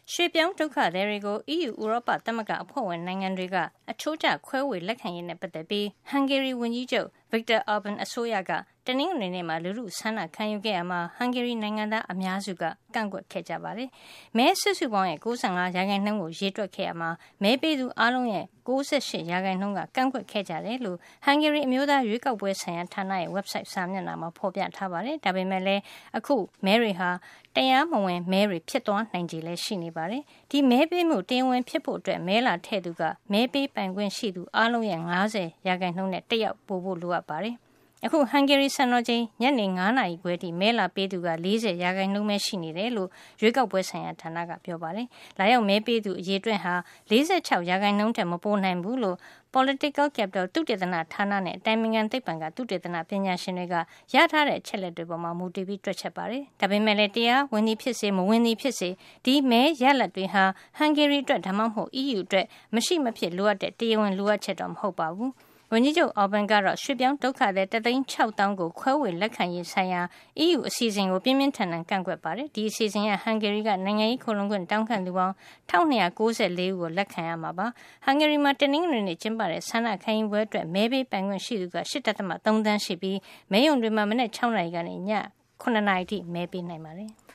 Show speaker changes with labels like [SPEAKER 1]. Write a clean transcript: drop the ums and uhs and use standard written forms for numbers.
[SPEAKER 1] ရွှေ့ပြောင်းဒုက္ခသည်တွေကို EU ဥရောပသမဂ္ဂအဖွဲ့ဝင်နိုင်ငံတွေကအချိုးကျခွဲဝေလက်ခံရေးနဲ့ပတ်သက်ပြီးဟန်ဂေရီဝန်ကြီးချုပ် Viktor Orban အစိုးရကတနင်္ဂနွေနေ့မှာလူထုဆန္ဒခံယူခဲ့ရမှာဟန်ဂေရီနိုင်ငံသားအများစုကကန့်ကွက်ခဲ့ကြပါတယ်။မဲစုစုပေါင်းရဲ့95%ကိုရေတွက်ခဲ့ရမှာမဲပေးသူအားလုံးရဲ့98%ကကန့်ကွက်ခဲ့ကြတယ်လို့ဟန်ဂေရီအမျိုးသားရွေးကောက်ပွဲဆိုင်ရာဌာနရဲ့ website စာမျက်နှာမှာဖော်ပြထားပါတယ်။ဒါပေမဲ့လည်းအခုမဲတွေဟာတရားမဝင်မဲတွေဖြစ်သွားနိုင်ခြေလည်းရှိနေပါတယ်။ဒီမဲပေးမှုတရားဝင်ဖြစ်ဖို့အတွက်မဲလာထည့်သူကမဲပေးပိုင်ခွင့်ရှိသူအားလုံးရဲ့90%နဲ့တစ်ယောက်ပို့ဖို့လိုအပ်ပါတယ်။အခုဟန်ဂေရီစံတော်ချိန်ညနေ9နာရီခွဲထိမဲလာပေးသူက40%ပဲရှိနေတယ်လို့ရွေးကောက်ပွဲဆိုင်ရာဌာနကပြောပါတယ်။လာရောက်မဲပေးသူအရေအတွက်ဟာ46%ထက်မပိုနိုင်ဘူးလို့ Political Capital သုတေသနဌာနနဲ့တိုင်ပင်ခံသိပ္ပံကသုတေသနပညာရှင်တွေကရထားတဲ့အချက်လက်တွေပေါ်မှာမူတည်ပြီးတွက်ချက်ပါတယ်။ဒါပေမဲ့လည်းတရားဝင်သည်ဖြစ်စေမဝင်သည်ဖြစ်စေဒီမဲရလဒ်တွေဟာဟန်ဂေရီအတွက်ဒါမှမဟုတ် EU အတွက်မရှိမဖြစ်လိုအပ်တဲ့တရားဝင်လိုအပ်ချက်တော့မဟုတ်ပါဘူး။ဝန်ကြီးချုပ်အော်ဘန်ကတော့ရွှေ့ပြောင်းဒုက္ခသည်1,600,000ကိုခွဲဝေလက်ခံရေးဆိုင်ရာ EU အစီအစဉ်ကိုပြင်းပြင်းထန်ထန်ကန့်ကွက်ပါတယ်။ဒီအစီအစဉ်ကဟန်ဂေရီကနိုင်ငံရေးခိုလှုံခွင့်တောင်းခံသူပေါင်း1294ဦးကိုလက်ခံရမှာပါ။ဟန်ဂေရီမှာတနင်္ဂနွေနေ့ကျင်းပတဲ့ဆန္ဒခံယူပွဲအတွက်မဲပေးပိုင်ခွင့်ရှိသူက8.3 သန်းရှိပြီးမဲရုံတွေမှာမနက်6နာရီကနေည9နာရီထိမဲပေးနိုင်ပါတယ်။